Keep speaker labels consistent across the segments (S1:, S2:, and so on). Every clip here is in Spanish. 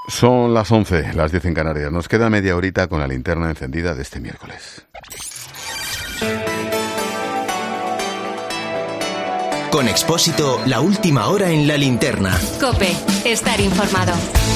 S1: Son las 11, las 10 en Canarias. Nos queda media horita con la linterna encendida de este miércoles.
S2: Con Expósito, la última hora en la linterna.
S3: COPE, estar informado.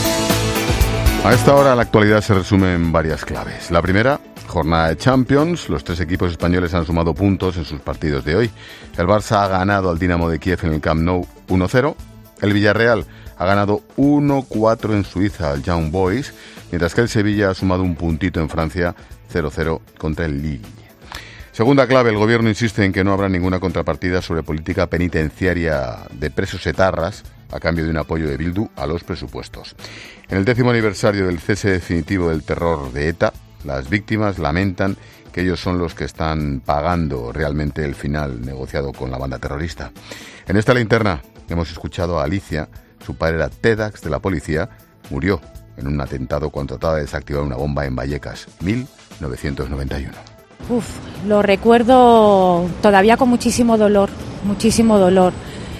S1: A esta hora la actualidad se resume en varias claves. La primera, jornada de Champions. Los tres equipos españoles han sumado puntos en sus partidos de hoy. El Barça ha ganado al Dinamo de Kiev en el Camp Nou 1-0. El Villarreal ha ganado 1-4 en Suiza al Young Boys, mientras que el Sevilla ha sumado un puntito en Francia 0-0 contra el Lille. Segunda clave, el gobierno insiste en que no habrá ninguna contrapartida sobre política penitenciaria de presos etarras a cambio de un apoyo de Bildu a los presupuestos. En el 10º aniversario del cese definitivo del terror de ETA, las víctimas lamentan que ellos son los que están pagando realmente el final negociado con la banda terrorista. En esta linterna hemos escuchado a Alicia. Su padre era TEDx de la policía, murió en un atentado cuando trataba de desactivar una bomba en Vallecas, 1991.
S4: Lo recuerdo todavía con muchísimo dolor, muchísimo dolor.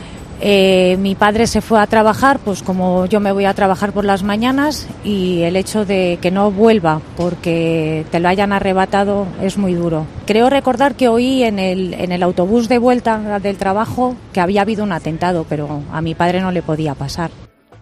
S4: Mi padre se fue a trabajar, pues como yo me voy a trabajar por las mañanas, y el hecho de que no vuelva porque te lo hayan arrebatado es muy duro. Creo recordar que oí en el autobús de vuelta del trabajo que había habido un atentado, pero a mi padre no le podía pasar.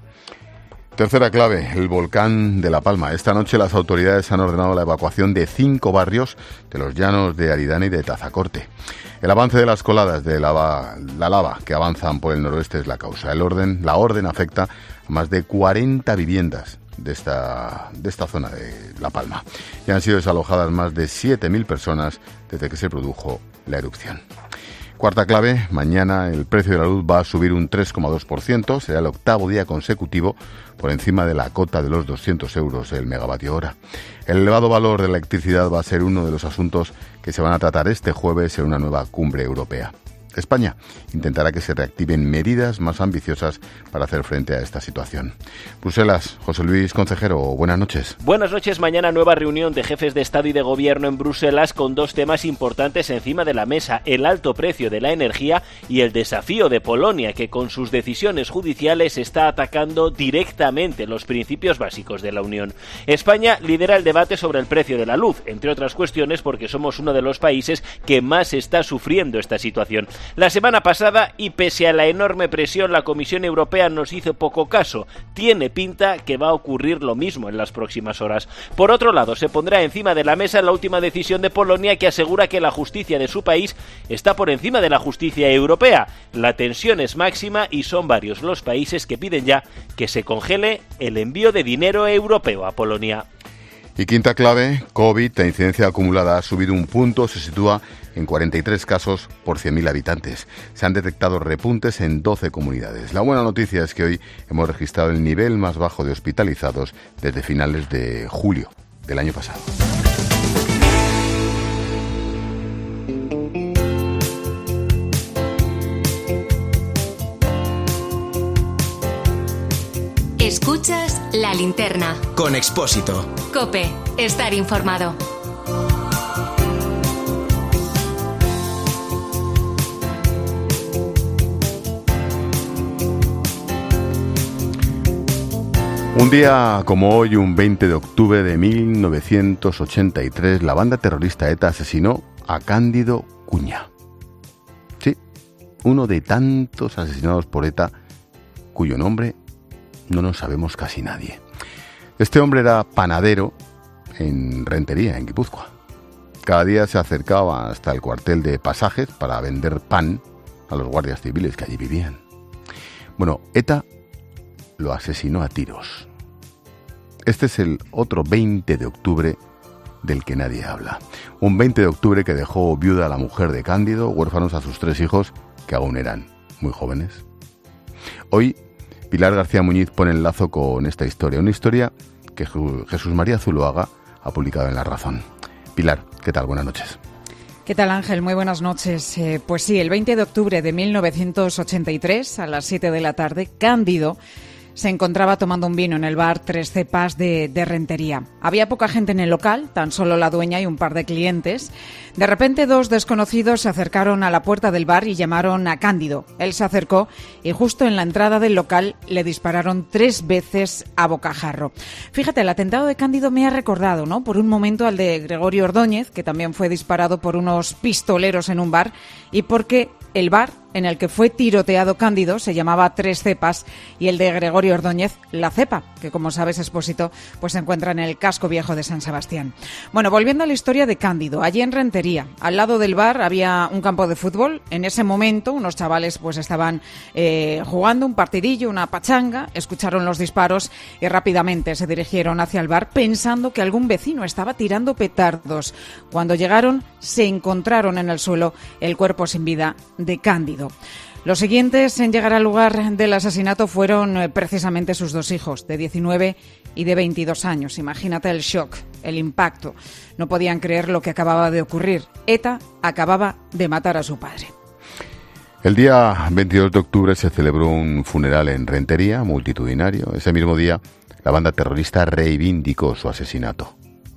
S1: Tercera clave, el volcán de La Palma. Esta noche las autoridades han ordenado la evacuación de 5 barrios de los llanos de Aridane y de Tazacorte. El avance de las coladas de la lava que avanzan por el noroeste es la causa. La orden afecta a más de 40 viviendas de esta zona de La Palma. Ya han sido desalojadas más de 7.000 personas desde que se produjo la erupción. Cuarta clave, mañana el precio de la luz va a subir un 3,2%, será el 8º día consecutivo por encima de la cota de los 200 euros el megavatio hora. El elevado valor de la electricidad va a ser uno de los asuntos que se van a tratar este jueves en una nueva cumbre europea. España intentará que se reactiven medidas más ambiciosas para hacer frente a esta situación. Bruselas, José Luis Concejero, buenas noches.
S5: Buenas noches. Mañana nueva reunión de jefes de Estado y de Gobierno en Bruselas con dos temas importantes encima de la mesa: el alto precio de la energía y el desafío de Polonia, que con sus decisiones judiciales está atacando directamente los principios básicos de la Unión. España lidera el debate sobre el precio de la luz, entre otras cuestiones porque somos uno de los países que más está sufriendo esta situación. La semana pasada, y pese a la enorme presión, la Comisión Europea nos hizo poco caso. Tiene pinta que va a ocurrir lo mismo en las próximas horas. Por otro lado, se pondrá encima de la mesa la última decisión de Polonia, que asegura que la justicia de su país está por encima de la justicia europea. La tensión es máxima y son varios los países que piden ya que se congele el envío de dinero europeo a Polonia.
S1: Y quinta clave, COVID, la incidencia acumulada ha subido un punto, se sitúa en 43 casos por 100.000 habitantes. Se han detectado repuntes en 12 comunidades. La buena noticia es que hoy hemos registrado el nivel más bajo de hospitalizados desde finales de julio del año pasado.
S3: Escuchas la linterna.
S2: Con Expósito.
S3: COPE, estar informado.
S1: Un día como hoy, un 20 de octubre de 1983, la banda terrorista ETA asesinó a Cándido Cuña. Sí, uno de tantos asesinados por ETA cuyo nombre no nos sabemos casi nadie. Este hombre era panadero en Rentería, en Guipúzcoa. Cada día se acercaba hasta el cuartel de Pasajes para vender pan a los guardias civiles que allí vivían. Bueno, ETA lo asesinó a tiros. Este es el otro 20 de octubre del que nadie habla. Un 20 de octubre que dejó viuda a la mujer de Cándido, huérfanos a sus 3 hijos, que aún eran muy jóvenes. Hoy, Pilar García Muñiz pone el lazo con esta historia, una historia que Jesús María Zuloaga ha publicado en La Razón. Pilar, ¿qué tal? Buenas noches.
S6: ¿Qué tal, Ángel? Muy buenas noches. Pues sí, el 20 de octubre de 1983, a las 7 de la tarde, Cándido se encontraba tomando un vino en el bar Tres Cepas de Rentería. Había poca gente en el local, tan solo la dueña y un par de clientes. De repente, dos desconocidos se acercaron a la puerta del bar y llamaron a Cándido. Él se acercó y justo en la entrada del local le dispararon 3 veces a bocajarro. Fíjate, el atentado de Cándido me ha recordado, ¿no?, por un momento al de Gregorio Ordóñez, que también fue disparado por unos pistoleros en un bar, y porque el bar en el que fue tiroteado Cándido se llamaba Tres Cepas y el de Gregorio Ordóñez La Cepa, que, como sabes, Expósito, pues se encuentra en el casco viejo de San Sebastián. Bueno, volviendo a la historia de Cándido, allí en Rentería, al lado del bar había un campo de fútbol. En ese momento unos chavales pues estaban jugando un partidillo, una pachanga, escucharon los disparos y rápidamente se dirigieron hacia el bar pensando que algún vecino estaba tirando petardos. Cuando llegaron, se encontraron en el suelo el cuerpo sin vida de Cándido. Los siguientes en llegar al lugar del asesinato fueron precisamente sus 2 hijos, de 19 y de 22 años. Imagínate el shock, el impacto. No podían creer lo que acababa de ocurrir. ETA acababa de matar a su padre.
S1: El día 22 de octubre se celebró un funeral en Rentería, multitudinario. Ese mismo día, la banda terrorista reivindicó su asesinato.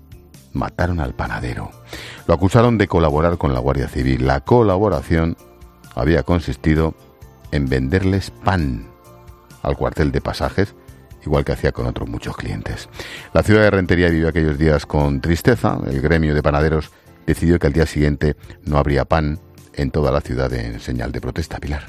S1: Mataron al panadero. Lo acusaron de colaborar con la Guardia Civil. La colaboración había consistido en venderles pan al cuartel de pasajes, igual que hacía con otros muchos clientes. La ciudad de Rentería vivió aquellos días con tristeza. El gremio de panaderos decidió que al día siguiente no habría pan en toda la ciudad en señal de protesta. Pilar.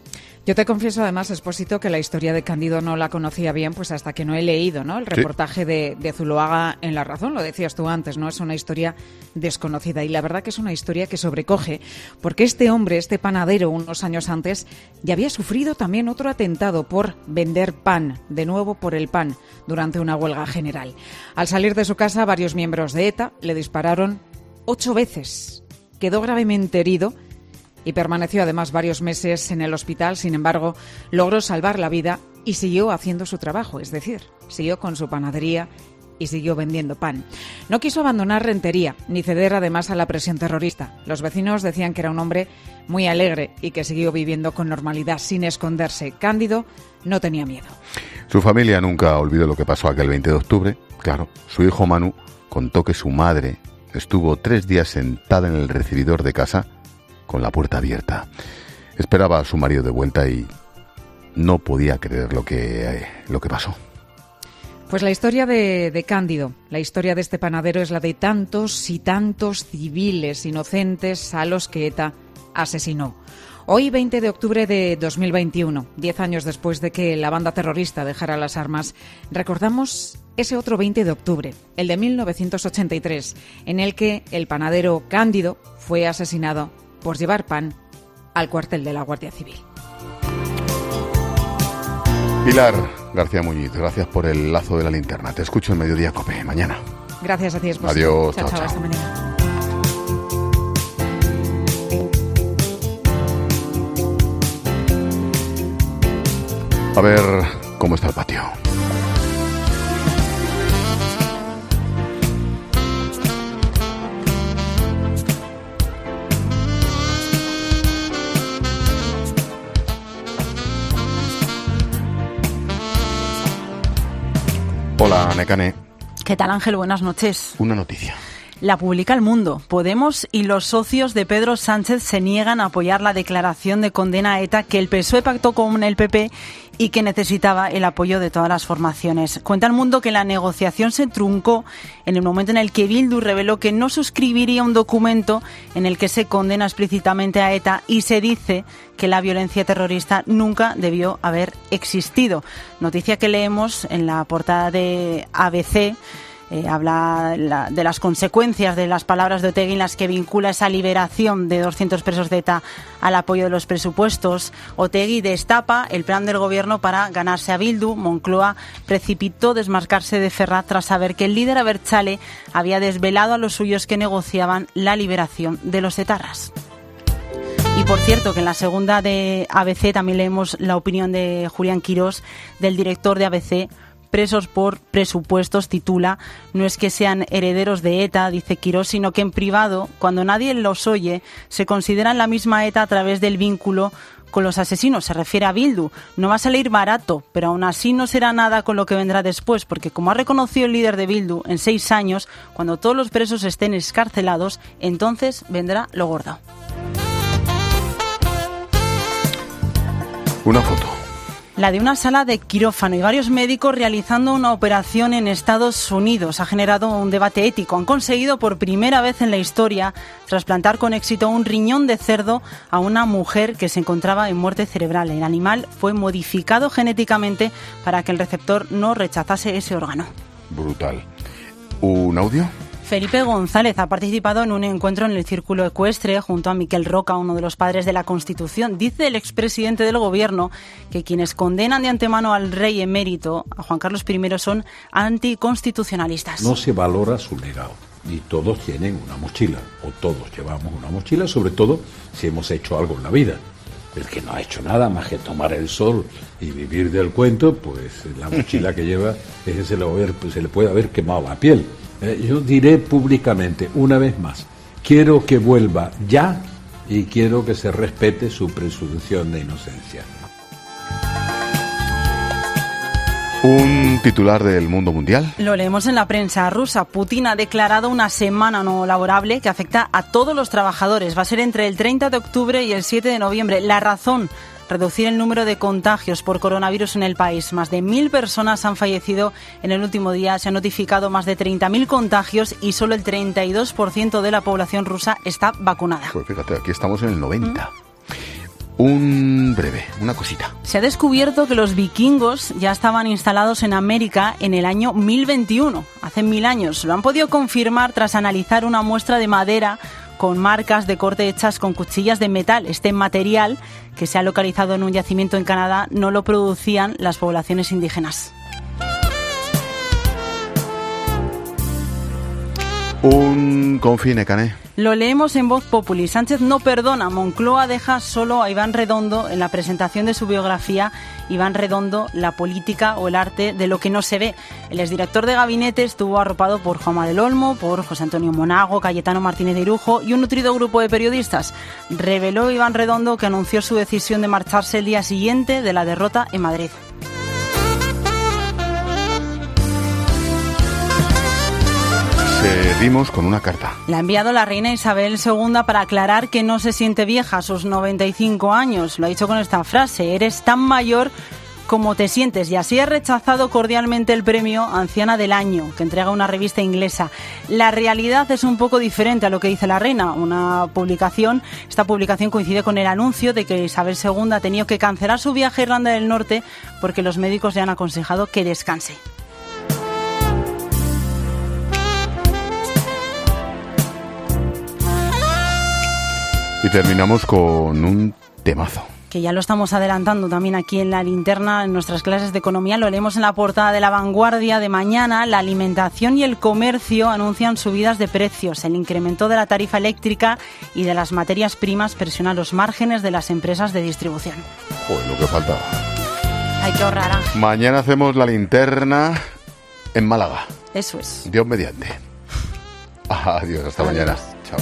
S6: Yo te confieso, además, Expósito, que la historia de Cándido no la conocía bien, pues hasta que no he leído, ¿no?, el reportaje de Zuloaga en La Razón. Lo decías tú antes, ¿no? Es una historia desconocida y la verdad que es una historia que sobrecoge, porque este hombre, este panadero, unos años antes, ya había sufrido también otro atentado por vender pan, de nuevo por el pan, durante una huelga general. Al salir de su casa, varios miembros de ETA le dispararon 8 veces. Quedó gravemente herido y permaneció además varios meses en el hospital. Sin embargo, logró salvar la vida y siguió haciendo su trabajo, es decir, siguió con su panadería y siguió vendiendo pan. No quiso abandonar Rentería, ni ceder además a la presión terrorista. Los vecinos decían que era un hombre muy alegre y que siguió viviendo con normalidad, sin esconderse. Cándido no tenía miedo.
S1: Su familia nunca olvidó lo que pasó aquel 20 de octubre. Claro, su hijo Manu contó que su madre estuvo 3 días sentada en el recibidor de casa con la puerta abierta. Esperaba a su marido de vuelta y no podía creer lo que pasó.
S6: Pues la historia de Cándido, la historia de este panadero, es la de tantos y tantos civiles inocentes a los que ETA asesinó. Hoy, 20 de octubre de 2021, 10 años después de que la banda terrorista dejara las armas, recordamos ese otro 20 de octubre, el de 1983, en el que el panadero Cándido fue asesinado por llevar pan al cuartel de la Guardia Civil.
S1: Pilar García Muñiz, gracias por el lazo de la linterna. Te escucho en Mediodía COPE mañana.
S6: Gracias a ti, Expósito.
S1: Adiós,
S6: chao.
S1: chao.
S6: Hasta mañana.
S1: A ver cómo está el patio. Hola, Nekane.
S7: ¿Qué tal, Ángel? Buenas noches.
S1: Una noticia.
S7: La publica El Mundo. Podemos y los socios de Pedro Sánchez se niegan a apoyar la declaración de condena a ETA que el PSOE pactó con el PP y que necesitaba el apoyo de todas las formaciones. Cuenta El Mundo que la negociación se truncó en el momento en el que Bildu reveló que no suscribiría un documento en el que se condena explícitamente a ETA y se dice que la violencia terrorista nunca debió haber existido. Noticia que leemos en la portada de ABC. Habla de las consecuencias de las palabras de Otegi en las que vincula esa liberación de 200 presos de ETA al apoyo de los presupuestos. Otegi destapa el plan del gobierno para ganarse a Bildu. Moncloa precipitó desmarcarse de Ferraz tras saber que el líder abertzale había desvelado a los suyos que negociaban la liberación de los etarras. Y por cierto, que en la segunda de ABC también leemos la opinión de Julián Quirós, del director de ABC. Presos por presupuestos, titula. No es que sean herederos de ETA, dice Quirós, sino que en privado, cuando nadie los oye, se consideran la misma ETA a través del vínculo con los asesinos, se refiere a Bildu. No va a salir barato, pero aún así no será nada con lo que vendrá después, porque como ha reconocido el líder de Bildu, en 6 años, cuando todos los presos estén excarcelados, entonces vendrá lo gordo.
S1: Una foto.
S7: La de una sala de quirófano y varios médicos realizando una operación en Estados Unidos. Ha generado un debate ético. Han conseguido por primera vez en la historia trasplantar con éxito un riñón de cerdo a una mujer que se encontraba en muerte cerebral. El animal fue modificado genéticamente para que el receptor no rechazase ese órgano.
S1: Brutal. ¿Un audio?
S7: Felipe González ha participado en un encuentro en el Círculo Ecuestre junto a Miquel Roca, uno de los padres de la Constitución. Dice el expresidente del Gobierno que quienes condenan de antemano al rey emérito, a Juan Carlos I, son anticonstitucionalistas.
S8: No se valora su legado y todos tienen una mochila, o todos llevamos una mochila, sobre todo si hemos hecho algo en la vida. El que no ha hecho nada más que tomar el sol y vivir del cuento, pues la mochila que lleva es que se le puede haber quemado la piel. Yo diré públicamente, una vez más, quiero que vuelva ya y quiero que se respete su presunción de inocencia.
S1: Un titular del mundo mundial.
S7: Lo leemos en la prensa rusa. Putin ha declarado una semana no laborable que afecta a todos los trabajadores. Va a ser entre el 30 de octubre y el 7 de noviembre. La razón: reducir el número de contagios por coronavirus en el país. Más de 1.000 personas han fallecido en el último día. Se han notificado más de 30.000 contagios y solo el 32% de la población rusa está vacunada.
S1: Pues fíjate, aquí estamos en el 90%. Una cosita.
S7: Se ha descubierto que los vikingos ya estaban instalados en América en el año 1021, hace 1000 años. Lo han podido confirmar tras analizar una muestra de madera con marcas de corte hechas con cuchillas de metal. Este material, que se ha localizado en un yacimiento en Canadá, no lo producían las poblaciones indígenas.
S1: Un confine, Cané.
S7: Lo leemos en Voz Populi. Sánchez no perdona. Moncloa deja solo a Iván Redondo en la presentación de su biografía. Iván Redondo, la política o el arte de lo que no se ve. El exdirector de gabinete estuvo arropado por Juanma del Olmo, por José Antonio Monago, Cayetano Martínez de Irujo y un nutrido grupo de periodistas. Reveló Iván Redondo que anunció su decisión de marcharse el día siguiente de la derrota en Madrid.
S1: Seguimos con una carta.
S7: La ha enviado la reina Isabel II para aclarar que no se siente vieja a sus 95 años. Lo ha dicho con esta frase: eres tan mayor como te sientes. Y así ha rechazado cordialmente el premio Anciana del Año, que entrega una revista inglesa. La realidad es un poco diferente a lo que dice la reina. Esta publicación coincide con el anuncio de que Isabel II ha tenido que cancelar su viaje a Irlanda del Norte porque los médicos le han aconsejado que descanse.
S1: Y terminamos con un temazo.
S7: Que ya lo estamos adelantando también aquí en La Linterna, en nuestras clases de economía. Lo leemos en la portada de La Vanguardia de mañana. La alimentación y el comercio anuncian subidas de precios. El incremento de la tarifa eléctrica y de las materias primas presiona los márgenes de las empresas de distribución.
S1: Pues lo que faltaba.
S7: Hay que ahorrar, Ángel.
S1: Mañana hacemos La Linterna en Málaga.
S7: Eso es.
S1: Dios mediante. Adiós, hasta mañana. Chao.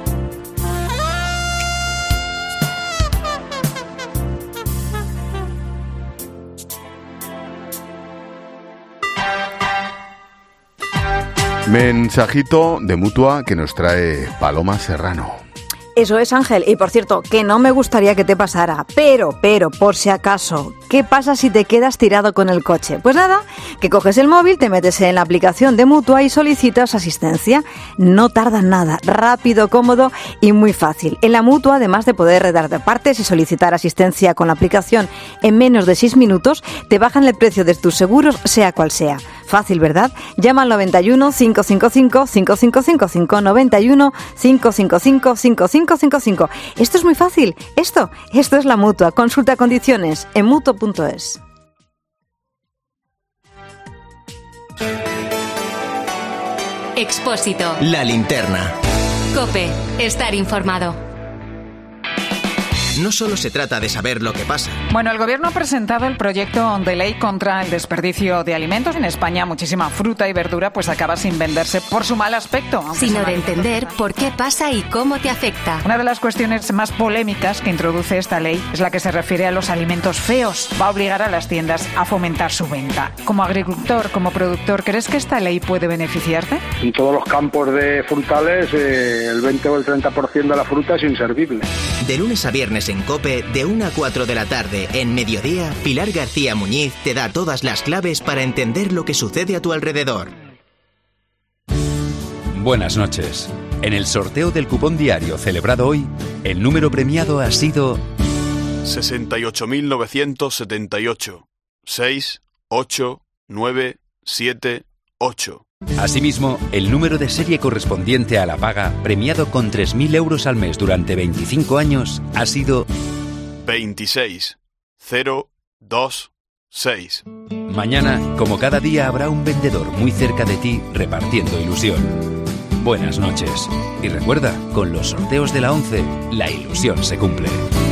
S1: Mensajito de Mutua que nos trae Paloma Serrano.
S9: Eso es, Ángel. Y por cierto, que no me gustaría que te pasara, pero, por si acaso, ¿qué pasa si te quedas tirado con el coche? Pues nada, que coges el móvil, te metes en la aplicación de Mutua y solicitas asistencia. No tarda nada, rápido, cómodo y muy fácil. En la Mutua, además de poder redarte partes y solicitar asistencia con la aplicación en menos de 6 minutos, te bajan el precio de tus seguros, sea cual sea. Fácil, ¿verdad? Llama al 91 555 5555 91 555 5555. Esto es muy fácil. Esto es la Mutua. Consulta condiciones en mutua.es.
S3: Expósito.
S2: La Linterna.
S3: COPE. Estar informado.
S2: No solo se trata de saber lo que pasa.
S6: Bueno, el Gobierno ha presentado el proyecto de ley contra el desperdicio de alimentos. En España, muchísima fruta y verdura pues acaba sin venderse por su mal aspecto.
S3: Sino de entender por qué pasa y cómo te afecta.
S6: Una de las cuestiones más polémicas que introduce esta ley es la que se refiere a los alimentos feos. Va a obligar a las tiendas a fomentar su venta. Como agricultor, como productor, ¿crees que esta ley puede beneficiarte?
S10: En todos los campos de frutales, el 20 o el 30% de la fruta es inservible.
S2: De lunes a viernes en COPE, de 1 a 4 de la tarde, en Mediodía, Pilar García Muñiz te da todas las claves para entender lo que sucede a tu alrededor.
S11: Buenas noches. En el sorteo del cupón diario celebrado hoy, el número premiado ha sido
S12: 68.978. 6, 8, 9, 7, 8.
S11: Asimismo, el número de serie correspondiente a la paga, premiado con 3.000 euros al mes durante 25 años, ha sido
S12: 26, 0, 2, 6.
S11: Mañana, como cada día, habrá un vendedor muy cerca de ti repartiendo ilusión. Buenas noches. Y recuerda, con los sorteos de la 11, la ilusión se cumple.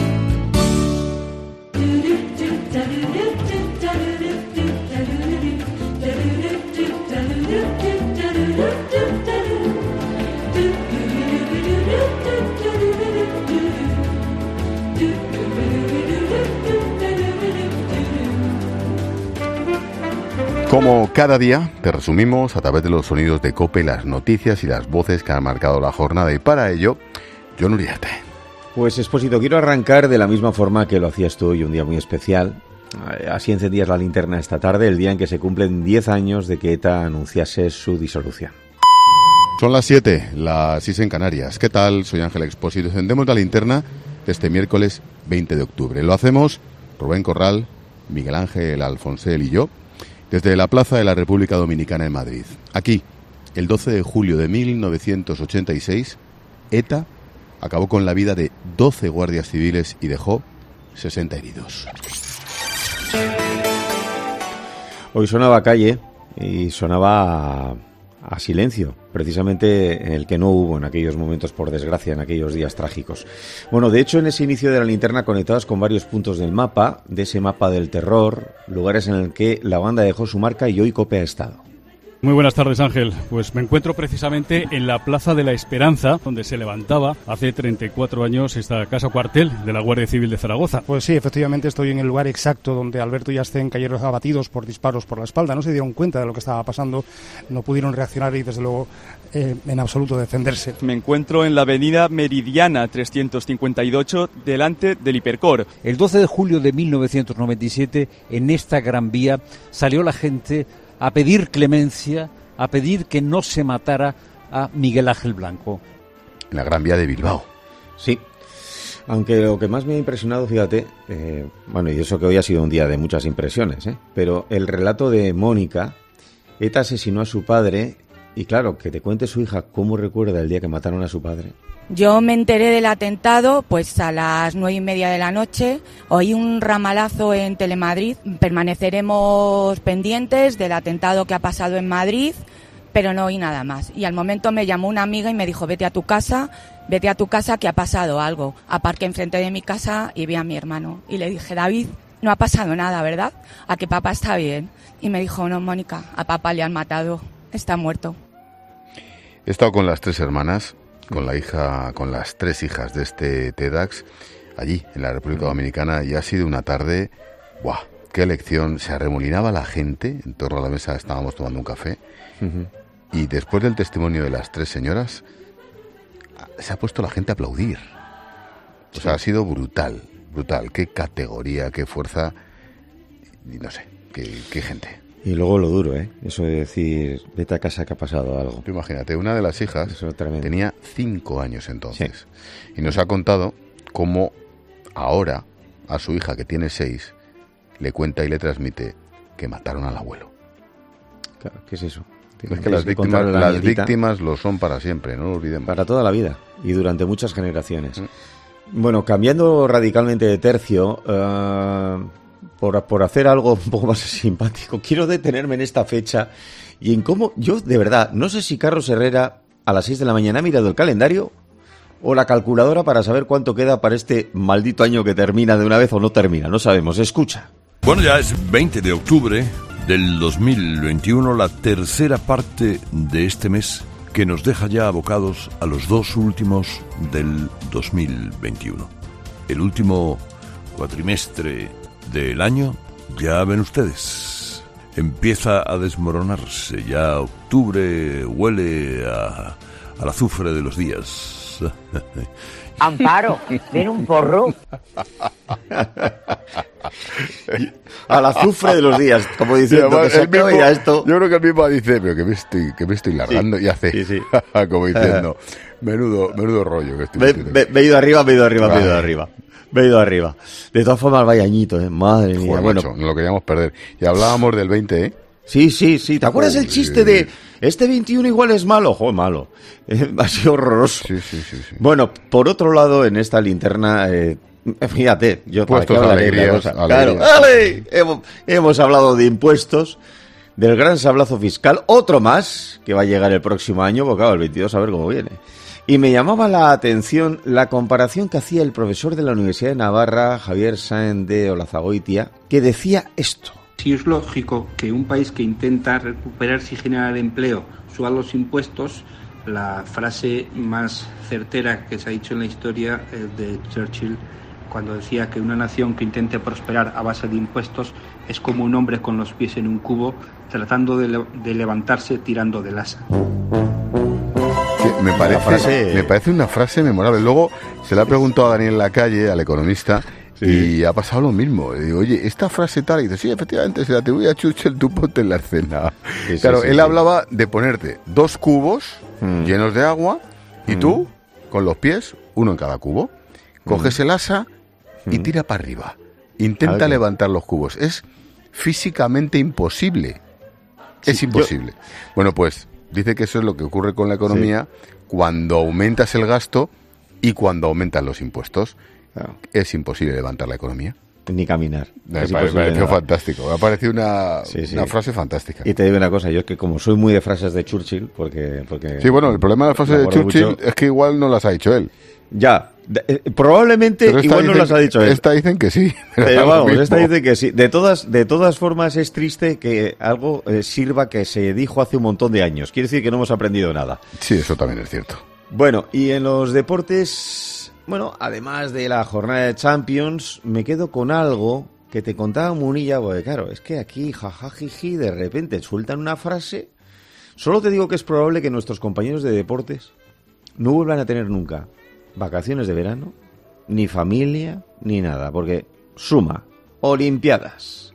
S1: Como cada día, te resumimos a través de los sonidos de COPE las noticias y las voces que han marcado la jornada. Y para ello, Jon Uriarte.
S13: Pues Expósito, quiero arrancar de la misma forma que lo hacías tú hoy, un día muy especial. Así encendías la linterna esta tarde, el día en que se cumplen 10 años de que ETA anunciase su disolución.
S1: Son las 7, las 6 en Canarias. ¿Qué tal? Soy Ángel Expósito. Encendemos la linterna este miércoles 20 de octubre. Lo hacemos Rubén Corral, Miguel Ángel Alfonsel y yo, desde la Plaza de la República Dominicana en Madrid. Aquí, el 12 de julio de 1986, ETA acabó con la vida de 12 guardias civiles y dejó 60 heridos.
S13: Hoy sonaba Calle y sonaba a silencio, precisamente el que no hubo en aquellos momentos, por desgracia, en aquellos días trágicos. Bueno, de hecho, en ese inicio de la linterna conectadas con varios puntos del mapa, de ese mapa del terror, lugares en el que la banda dejó su marca y hoy COPE ha estado.
S14: Muy buenas tardes, Ángel. Pues me encuentro precisamente en la Plaza de la Esperanza, donde se levantaba hace 34 años esta casa cuartel de la Guardia Civil de Zaragoza.
S15: Pues sí, efectivamente estoy en el lugar exacto donde Alberto y Yascén cayeron abatidos por disparos por la espalda. No se dieron cuenta de lo que estaba pasando, no pudieron reaccionar y, desde luego, en absoluto defenderse.
S16: Me encuentro en la avenida Meridiana 358, delante del Hipercor.
S17: El 12 de julio de 1997, en esta Gran Vía, salió la gente a pedir clemencia, a pedir que no se matara a Miguel Ángel Blanco.
S1: En la Gran Vía de Bilbao.
S13: Sí, aunque lo que más me ha impresionado, fíjate, bueno, y eso que hoy ha sido un día de muchas impresiones, pero el relato de Mónica. ETA asesinó a su padre y, claro, que te cuente su hija cómo recuerda el día que mataron a su padre.
S18: Yo me enteré del atentado pues a las 9:30 de la noche, oí un ramalazo en Telemadrid. Permaneceremos pendientes del atentado que ha pasado en Madrid, pero no oí nada más. Y al momento me llamó una amiga y me dijo, vete a tu casa que ha pasado algo. Aparqué enfrente de mi casa y vi a mi hermano. Y le dije, David, no ha pasado nada, ¿verdad? A que papá está bien. Y me dijo, no, Mónica, a papá le han matado, está muerto.
S1: He estado con las 3 hermanas, con las 3 hijas de este TEDx, allí en la República Dominicana, y ha sido una tarde, ¡buah! ¡Qué lección! Se arremolinaba la gente, en torno a la mesa estábamos tomando un café, y después del testimonio de las 3 señoras, se ha puesto la gente a aplaudir. O sea, ha sido brutal, qué categoría, qué fuerza, y no sé, qué gente.
S13: Y luego lo duro, eso de decir, vete a casa que ha pasado algo.
S1: Tú imagínate, una de las hijas tenía 5 años entonces. Sí. Y nos ha contado cómo ahora a su hija, que tiene 6, le cuenta y le transmite que mataron al abuelo.
S13: Claro, ¿qué es eso?
S1: Es que las víctimas lo son para siempre, no lo olvidemos.
S13: Para toda la vida y durante muchas generaciones. Bueno, cambiando radicalmente de tercio, por hacer algo un poco más simpático, quiero detenerme en esta fecha y en cómo yo, de verdad, no sé si Carlos Herrera a las 6 de la mañana ha mirado el calendario o la calculadora para saber cuánto queda para este maldito año que termina de una vez o no termina. No sabemos. Escucha.
S19: Bueno, ya es 20 de octubre del 2021, la tercera parte de este mes que nos deja ya abocados a los 2 últimos del 2021. El último cuatrimestre del año, ya ven ustedes, empieza a desmoronarse. Ya octubre huele al azufre de los días.
S20: Amparo, ven un porro.
S13: Al azufre de los días, como diciendo,
S1: además,
S13: que se acaba ya esto.
S1: Yo creo que el mismo dice, pero que me estoy largando, sí, y hace, sí. Como diciendo, menudo rollo que estoy metiendo.
S13: Me he ido arriba. De todas formas, vaya añito, madre mía.
S1: Joder, bueno, no lo queríamos perder. Y hablábamos del 20, ¿eh?
S13: Sí. ¿Te acuerdas el chiste de este 21 igual es malo? Joder, malo. Ha sido horroroso.
S1: Sí.
S13: Bueno, por otro lado, en esta linterna, fíjate, yo
S1: puestos alegrías.
S13: Claro, ¡ale! Hemos hablado de impuestos, del gran sablazo fiscal, otro más que va a llegar el próximo año, porque claro, el 22 a ver cómo viene. Y me llamaba la atención la comparación que hacía el profesor de la Universidad de Navarra, Javier Sáenz de Olazagoitia, que decía esto.
S21: Si es lógico que un país que intenta recuperarse y generar empleo suba los impuestos, la frase más certera que se ha dicho en la historia es de Churchill, cuando decía que una nación que intente prosperar a base de impuestos es como un hombre con los pies en un cubo tratando de levantarse tirando del asa.
S1: Me parece una frase memorable. Luego se la ha preguntado a Daniel Lacalle, al economista, y ha pasado lo mismo. Le digo, oye, esta frase tal, y dice, sí, efectivamente, se la atribuye a Churchill, tú ponte en la escena. Claro, él hablaba de ponerte 2 cubos llenos de agua, y tú, con los pies, uno en cada cubo, coges el asa y tira para arriba. Intenta levantar los cubos. Es físicamente imposible. Es imposible. Bueno, pues dice que eso es lo que ocurre con la economía cuando aumentas el gasto y cuando aumentan los impuestos. Es imposible levantar la economía.
S13: Ni caminar.
S1: Me pareció fantástico. Me ha parecido una frase fantástica.
S13: Y te digo una cosa, yo es que como soy muy de frases de Churchill, porque
S1: sí, bueno, el problema de las frases de Churchill mucho, es que igual no las ha dicho él.
S13: Ya, probablemente igual no las ha dicho él.
S1: Esta dicen que sí.
S13: Pero vamos, esta dicen que sí. De todas formas es triste que algo sirva que se dijo hace un montón de años. Quiere decir que no hemos aprendido nada.
S1: Sí, eso también es cierto.
S13: Bueno, y en los deportes, bueno, además de la jornada de Champions, me quedo con algo que te contaba Munilla, porque claro, es que aquí, jajajiji, de repente sueltan una frase. Solo te digo que es probable que nuestros compañeros de deportes no vuelvan a tener nunca vacaciones de verano, ni familia, ni nada, porque suma Olimpiadas,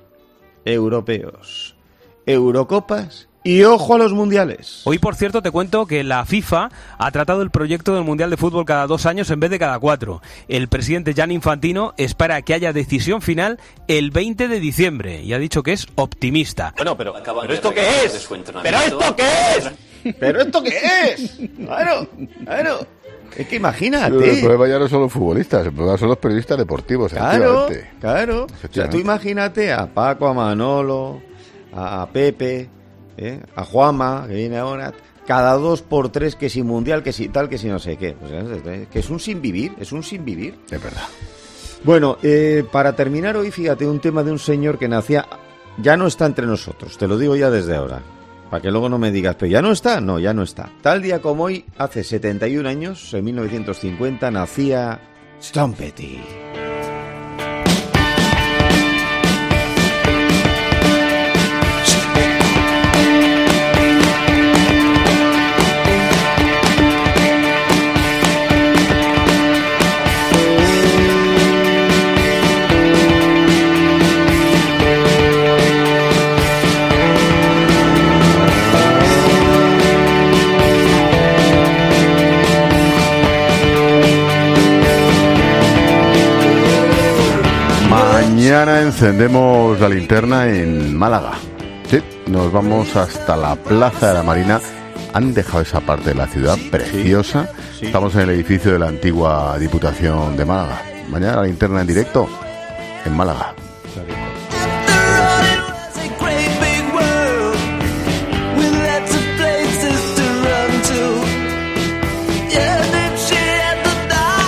S13: Europeos, Eurocopas y ojo a los mundiales.
S22: Hoy, por cierto, te cuento que la FIFA ha tratado el proyecto del Mundial de Fútbol cada 2 años en vez de cada 4. El presidente Gianni Infantino espera que haya decisión final el 20 de diciembre y ha dicho que es optimista.
S23: Bueno, pero ¿esto qué es? ¿Pero esto qué es?
S13: ¿Pero esto qué es? Claro. Es que imagínate.
S1: El problema ya no son los futbolistas, el problema son los periodistas deportivos.
S13: Claro. O sea, tú imagínate a Paco, a Manolo, a Pepe, a Juanma, que viene ahora, cada 2 por 3 que si mundial, que si tal, que si no sé qué. O sea, que es un sin vivir. Es
S1: verdad.
S13: Bueno, para terminar hoy, fíjate, un tema de un señor que nacía, ya no está entre nosotros, te lo digo ya desde ahora. Para que luego no me digas, pero ya no está. No, ya no está. Tal día como hoy, hace 71 años, en 1950, nacía Tom Petty.
S1: Mañana encendemos la linterna en Málaga. Sí, nos vamos hasta la Plaza de la Marina. Han dejado esa parte de la ciudad preciosa. Sí. Estamos en el edificio de la antigua Diputación de Málaga. Mañana la linterna en directo en Málaga.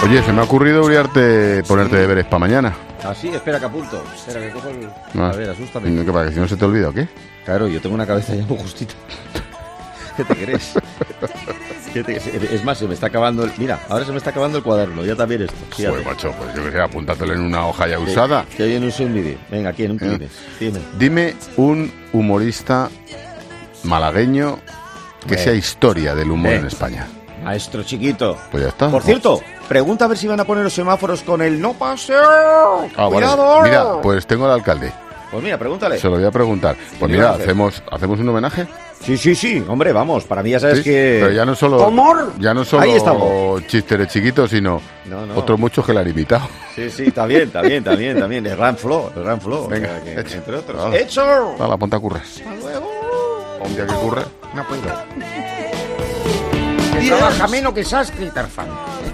S1: Oye, se me ha ocurrido, Uriarte, ponerte deberes para mañana.
S13: Ah, sí, espera que apunto. Espera que cojo el...
S1: Ah.
S13: A ver, asústame.
S1: ¿Qué pasa, que si no se te olvida o qué?
S13: Claro, yo tengo una cabeza ya muy justita. ¿Qué te crees? Es más, se me está acabando el... Mira, ahora se me está acabando el cuaderno, ya también esto.
S1: Pues macho, pues yo que sé, apúntatelo en una hoja ya usada.
S13: Que hoy no uso un vídeo. Venga, ¿quién tienes?
S1: Dime un humorista malagueño que sea historia del humor en España.
S13: Maestro Chiquito.
S1: Pues ya está.
S13: Por cierto, pregunta a ver si van a poner los semáforos con el no pase. ¡Cuidado!
S1: Vale. Mira, pues tengo al alcalde.
S13: Pues mira, pregúntale.
S1: Se lo voy a preguntar. Pues mira, ¿hacemos un homenaje?
S13: Sí, hombre, vamos, para mí ya sabes que...
S1: Pero ya no solo...
S13: ¡Humor!
S1: Ya no
S13: Ahí estamos.
S1: solo Chistere Chiquito, sino otros muchos que le han invitado.
S13: Sí, está bien. El Gran Flow.
S1: Venga,
S13: entre otros.
S1: Vale.
S13: ¡Hecho!
S1: Dale, ponte a currar.
S13: ¡Hasta luego!
S1: Un día que curre.
S13: No puedo. Que trabaja menos que Sastre y Tarzán.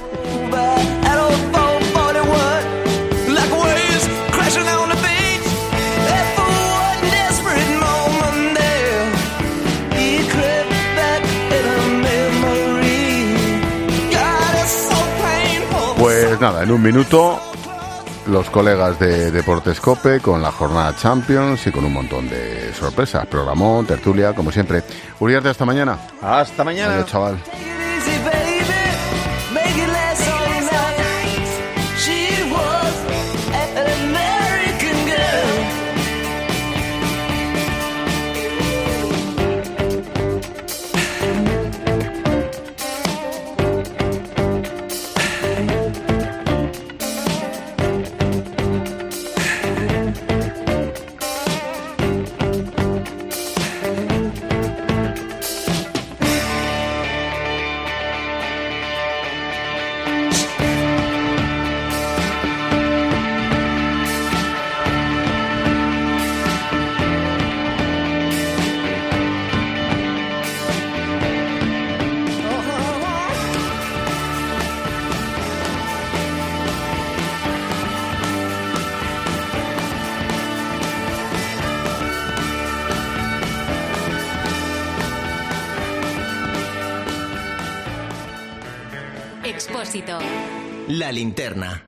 S1: Pues nada, en un minuto los colegas de Deportes COPE con la jornada Champions y con un montón de sorpresas. Programón, tertulia, como siempre. Uriarte, hasta mañana.
S13: Hasta mañana.
S1: Adiós, chaval.
S2: La linterna.